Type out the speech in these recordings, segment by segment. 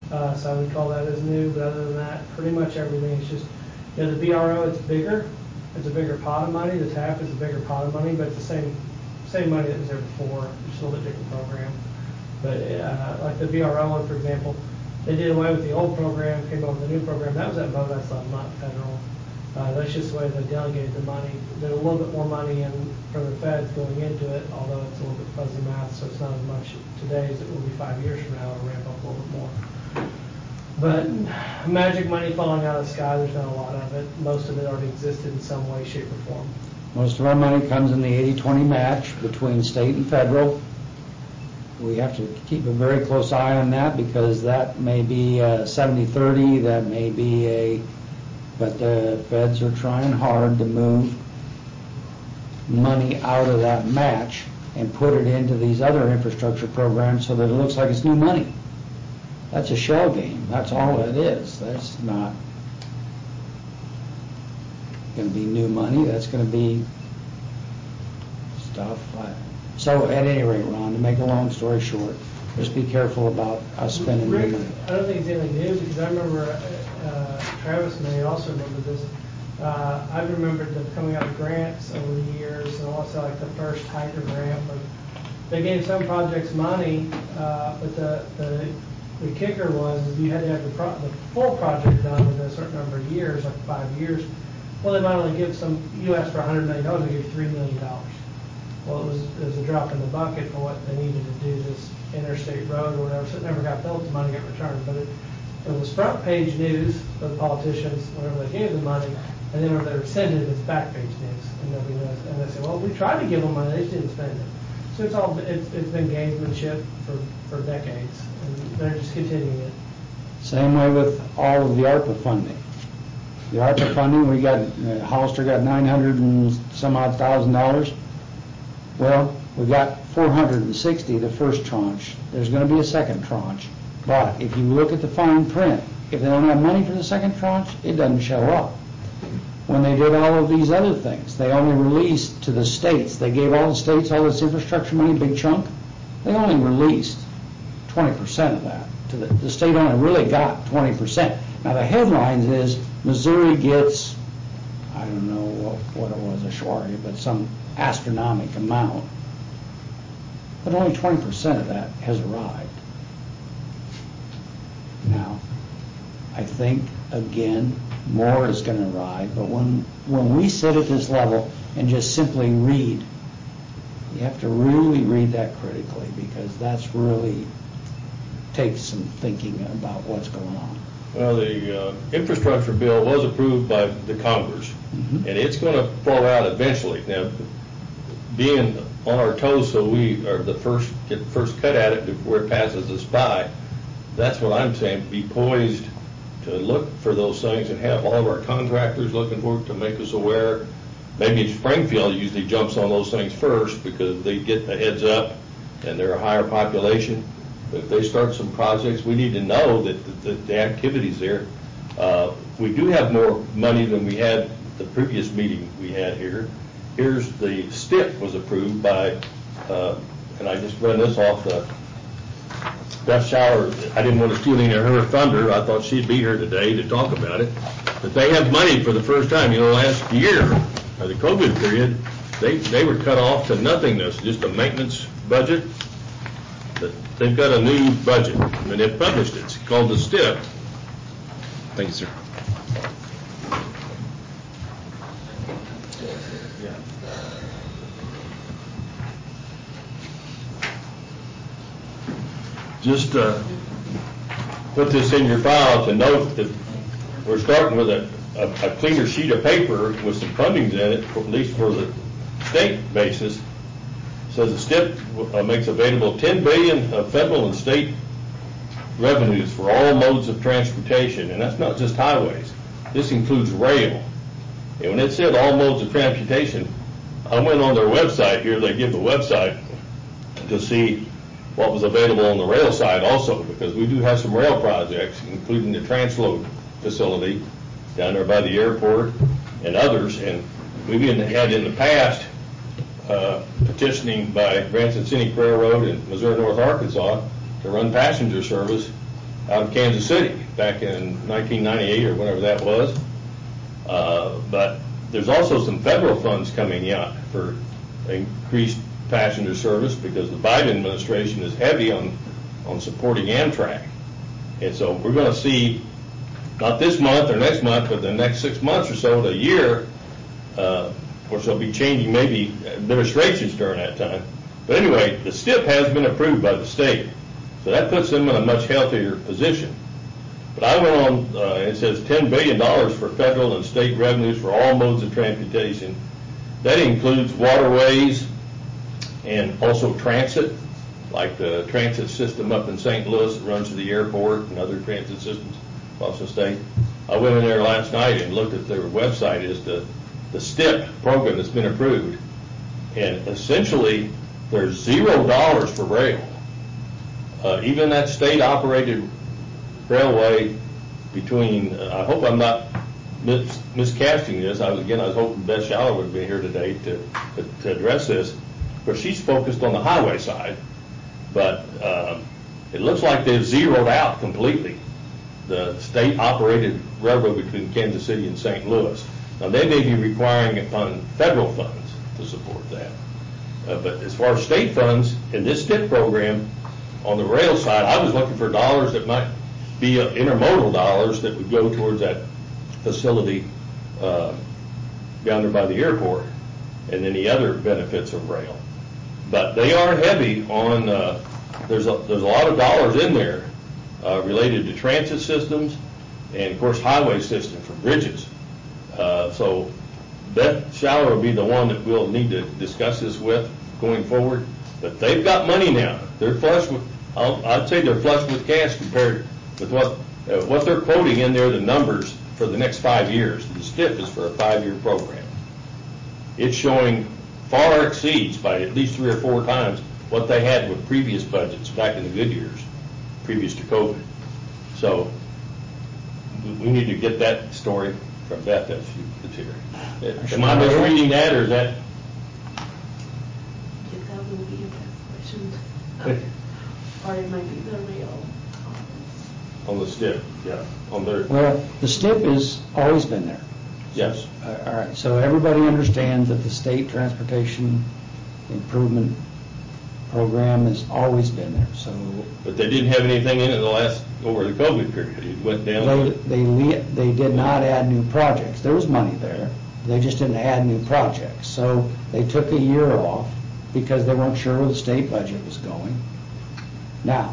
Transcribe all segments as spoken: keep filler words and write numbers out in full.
uh, so I would call that as new. But other than that, pretty much everything is just, you know, the B R O, it's bigger. It's a bigger pot of money. The T A P is a bigger pot of money, but it's the same same money that was there before, just a little bit different program. But uh, like the B R O one, for example, they did away with the old program, came up with a new program. That was at MoDOT's level, not federal. Uh, that's just the way they delegated the money. There's a little bit more money in from the feds going into it, although it's a little bit fuzzy math, so it's not as much today as it will be five years from now. It'll ramp up a little bit more. But magic money falling out of the sky, there's not a lot of it. Most of it already existed in some way, shape, or form. Most of our money comes in the eighty twenty match between state and federal. We have to keep a very close eye on that because that may be a seventy thirty, that may be a, but the feds are trying hard to move money out of that match and put it into these other infrastructure programs so that it looks like it's new money. That's a shell game. That's all it is. That's not going to be new money. That's going to be stuff. So at any rate, Ron, to make a long story short, just be careful about us spending Rick, money. I don't think it's anything new because I remember, uh, Travis may also remember this. Uh, I remembered them coming out with grants over the years, and also like the first Tiger grant. But they gave some projects money, uh, but the, the the kicker was is you had to have the, pro the full project done within a certain number of years, like five years. Well, they might only give some. You asked for one hundred million dollars, they give you three million dollars. Well, it was, it was a drop in the bucket for what they needed to do this interstate road or whatever, so it never got built, the money got returned. But it, it was front page news for the politicians whenever they gave the money, and then whenever they rescinded it, it's back page news, and nobody knows. And they say, well, we tried to give them money, they just didn't spend it. So it's all, it's, it's been gamesmanship for, for decades, and they're just continuing it. Same way with all of the ARPA funding. The ARPA funding, we got, uh, Hollister got nine hundred and some odd thousand dollars. Well, we got four hundred sixty the first tranche. There's going to be a second tranche. But if you look at the fine print, if they don't have money for the second tranche, it doesn't show up. When they did all of these other things, they only released to the states. They gave all the states all this infrastructure money, big chunk. They only released twenty percent of that. To the, the state only really got twenty percent. Now the headlines is Missouri gets, I don't know what, what it was, a shwari, but some astronomical amount. But only twenty percent of that has arrived. Now, I think, again, more is going to arrive, but when, when we sit at this level and just simply read, you have to really read that critically because that's really takes some thinking about what's going on. Well, the uh, infrastructure bill was approved by the Congress, mm-hmm. and it's going to flow out eventually. Now, being on our toes so we are the first, get the first cut at it before it passes us by, that's what I'm saying, be poised to look for those things and have all of our contractors looking for it to make us aware. Maybe Springfield usually jumps on those things first because they get the heads up and they're a higher population. But if they start some projects, we need to know that the, the, the activity's there. Uh, we do have more money than we had the previous meeting we had here. Here's the S T I P was approved by, uh, and I just read this off the Beth Shower. I didn't want to steal any of her thunder. I thought she'd be here today to talk about it. But they have money for the first time. You know, last year, or the COVID period, they, they were cut off to nothingness, just a maintenance budget. But they've got a new budget, and they've published it. It's called the S T I P. Thank you, sir. Just uh, put this in your file to note that we're starting with a, a, a cleaner sheet of paper with some fundings in it, for, at least for the state basis. Says the S T I P uh, makes available ten billion dollars of federal and state revenues for all modes of transportation, and that's not just highways. This includes rail. And when it said all modes of transportation, I went on their website here. They give the website to see what was available on the rail side also, because we do have some rail projects, including the transload facility down there by the airport and others. And we've even had in the past uh, petitioning by Branson Scenic Railroad and Missouri North Arkansas to run passenger service out of Kansas City back in nineteen ninety-eight or whenever that was. Uh, but there's also some federal funds coming out for increased passenger service because the Biden administration is heavy on, on supporting Amtrak. And so we're going to see, not this month or next month, but the next six months or so to a year, uh, of course they'll be changing maybe administrations during that time. But anyway, the S T I P has been approved by the state, so that puts them in a much healthier position. But I went on, uh, it says ten billion dollars for federal and state revenues for all modes of transportation. That includes waterways and also transit, like the transit system up in Saint Louis that runs to the airport and other transit systems across the state. I went in there last night and looked at their website as to the S T I P program that's been approved. And essentially, there's zero dollars for rail. Uh, even that state-operated railway between, uh, I hope I'm not mis- miscasting this. I was, again, I was hoping Beth Schaller would be here today to, to, to address this, because she's focused on the highway side. But um, it looks like they've zeroed out completely the state-operated railroad between Kansas City and Saint Louis. Now, they may be requiring upon federal funds to support that. Uh, but as far as state funds, in this S T I P program, on the rail side, I was looking for dollars that might be uh, intermodal dollars that would go towards that facility uh, down there by the airport, and any other benefits of rail. But they are heavy on, uh, there's, a, there's a lot of dollars in there uh, related to transit systems and, of course, highway systems for bridges. Uh, so Beth Schaller will be the one that we'll need to discuss this with going forward. But they've got money now. They're flush with, I'll, I'd say they're flush with cash compared with what uh, what they're quoting in there, the numbers for the next five years. The S T I P is for a five-year program. It's showing far exceeds by at least three or four times what they had with previous budgets back in the good years, previous to COVID. So we need to get that story from Beth if she's here. Am I misreading that, or is that? That will be a question. Or it might be the real. On the S T I P, yeah, on their, Well, the S T I P has always been there. yes. Uh, All right, so everybody understands that the State Transportation Improvement Program has always been there, so But they didn't have anything in it the last, over the COVID period. It went down. they, they, le- they did not add new projects. There was money there, they just didn't add new projects. So they took a year off because they weren't sure where the state budget was going. Now,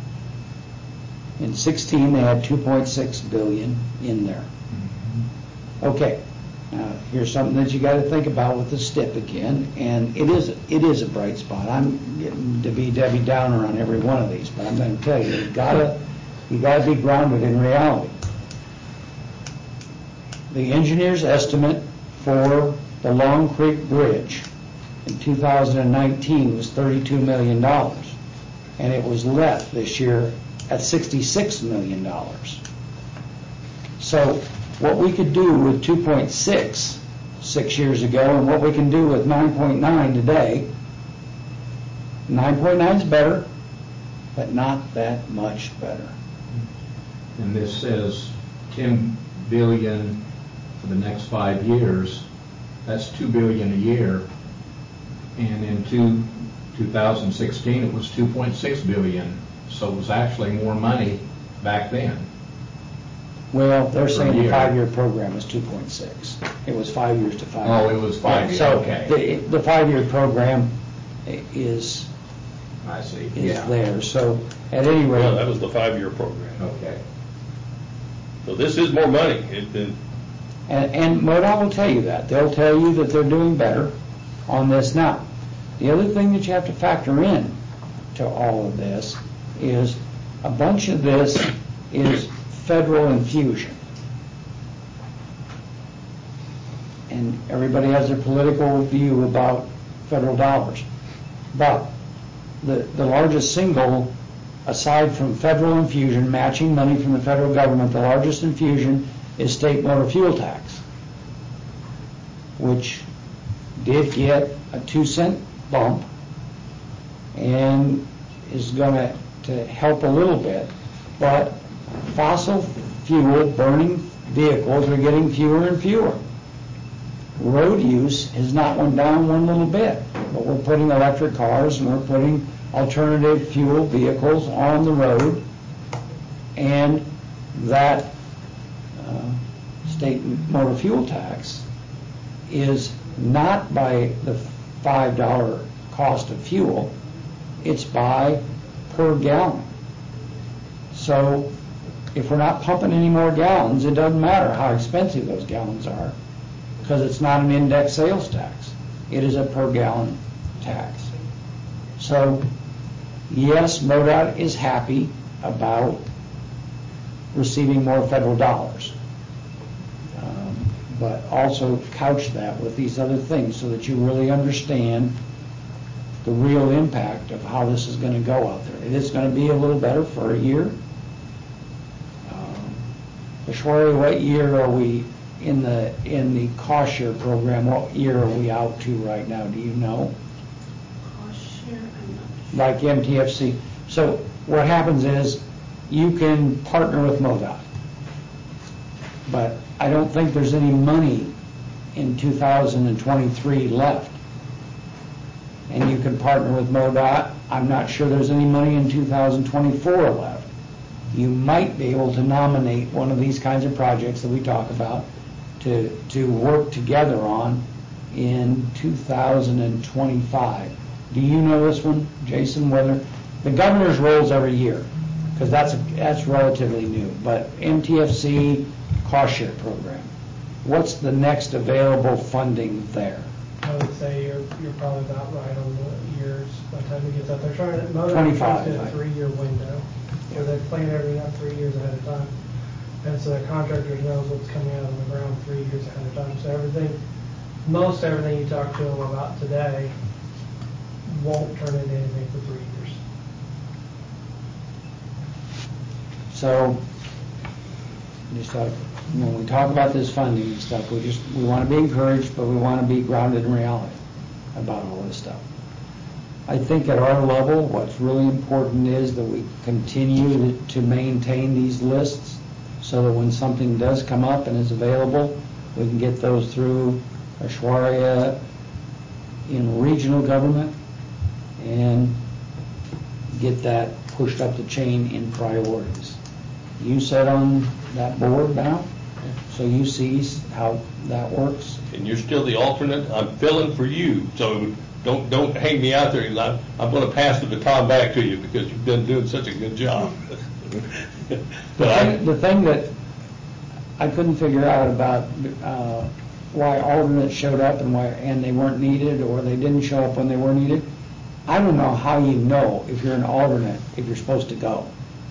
in sixteen, they had two point six billion in there. Okay, now here's something that you got to think about with the S T I P again, and it is it is a bright spot. I'm getting to be Debbie Downer on every one of these, but I'm going to tell you, you gotta you gotta be grounded in reality. The engineer's estimate for the Long Creek Bridge in two thousand nineteen was thirty-two million dollars, and it was let this year at sixty-six million dollars. So what we could do with two point six six years ago and what we can do with nine point nine today, nine point nine is better, but not that much better. And this says ten billion for the next five years. That's two billion a year. And in two, two thousand sixteen, it was two point six billion. So it was actually more money back then. Well, they're Per saying the year. five-year program is two point six. It was five years to five. Oh, it was five years, So okay. the, the five-year program is, I see. is Yeah. there. So at any Well, that rate, was the five-year program. Okay. So this is more money. It, it, and, and MoDOT will tell you that. They'll tell you that they're doing better on this now. The other thing that you have to factor in to all of this is a bunch of this is federal infusion. And everybody has their political view about federal dollars. But the, the largest single, aside from federal infusion, matching money from the federal government, the largest infusion is state motor fuel tax, which did get a two cent bump and is going to to help a little bit. But fossil fuel burning vehicles are getting fewer and fewer. Road use has not went down one little bit, but we're putting electric cars and we're putting alternative fuel vehicles on the road, and that uh, state motor fuel tax is not by the five dollar cost of fuel, it's by per gallon. So if we're not pumping any more gallons, it doesn't matter how expensive those gallons are, because it's not an index sales tax. It is a per gallon tax. So yes, MoDOT is happy about receiving more federal dollars, um, but also couch that with these other things so that you really understand the real impact of how this is going to go out there. It is going to be a little better for a year. Um, Ashwari, what year are we in the in the cost share program? What year are we out to right now? Do you know? Cost share, I'm not sure. Like M T F C. So what happens is you can partner with MoDOT, but I don't think there's any money in two thousand twenty-three left. And you can partner with MoDOT. I'm not sure there's any money in two thousand twenty-four left. You might be able to nominate one of these kinds of projects that we talk about to to work together on in two thousand twenty-five. Do you know this one, Jason? Whether the governor's rolls every year, because that's a, that's relatively new. But M T F C cost share program. What's the next available funding there? I would say you're, you're probably about right on the years by the time it gets out there. Trying to, MoDOT twenty-five, tries to right. a three-year window where they plan everything out three years ahead of time. And so the contractors knows what's coming out of the ground three years ahead of time. So everything, most everything you talk to them about today won't turn into anything for three years. So, just like, when we talk about this funding and stuff, we just, we want to be encouraged, but we want to be grounded in reality about all this stuff. I think at our level, what's really important is that we continue to, to maintain these lists so that when something does come up and is available, we can get those through Ashwarya in regional government and get that pushed up the chain in priorities. You sit on that board now, so you see how that works. And you're still the alternate. I'm filling for you, so don't don't hang me out there. I'm, I'm going to pass the baton back to you because you've been doing such a good job. The But I, thing, the thing that I couldn't figure out about uh, why alternates showed up and why and they weren't needed, or they didn't show up when they were needed, I don't know how you know if you're an alternate if you're supposed to go.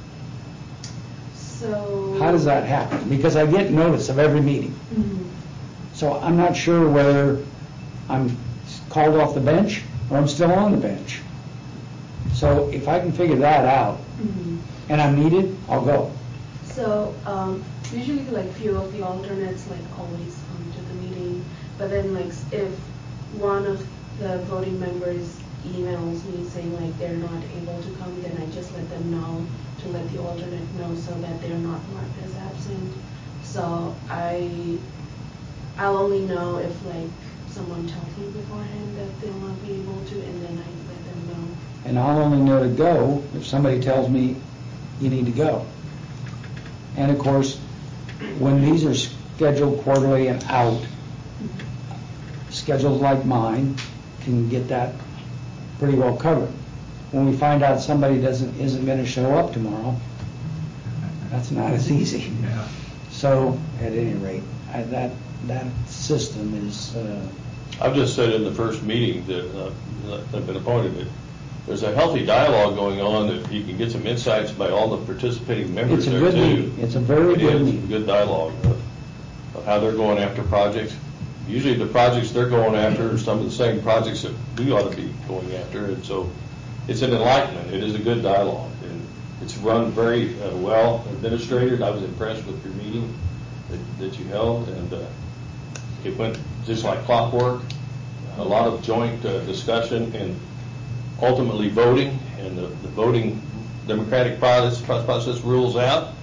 So. How does that happen? Because I get notice of every meeting. Mhm. So I'm not sure whether I'm called off the bench or I'm still on the bench. So if I can figure that out Mhm. and I'm needed, I'll go. So um, usually like few of the alternates like always come to the meeting, but then like if one of the voting members emails me saying like they're not able to come, then I just let them know to let the alternate know so that they're not marked as absent. So I, I'll only know if like someone tells me beforehand that they'll not be able to, and then I let them know. And I'll only know to go if somebody tells me you need to go. And of course, when these are scheduled quarterly and out, schedules like mine can get that pretty well covered. When we find out somebody doesn't isn't going to show up tomorrow, that's not as easy. Yeah. So, at any rate, I, that that system is. Uh, I've just said in the first meeting that uh, that I've been appointed that there's a healthy dialogue going on that you can get some insights by all the participating members It's a there good too. meeting. It's a very It good is, meeting. good dialogue of, of how they're going after projects. Usually the projects they're going after are some of the same projects that we ought to be going after, and so it's an enlightenment. It is a good dialogue, and it's run very uh, well administrated. I was impressed with your meeting that, that you held, and uh, it went just like clockwork. A lot of joint uh, discussion and ultimately voting, and the, the voting democratic process, process rules out,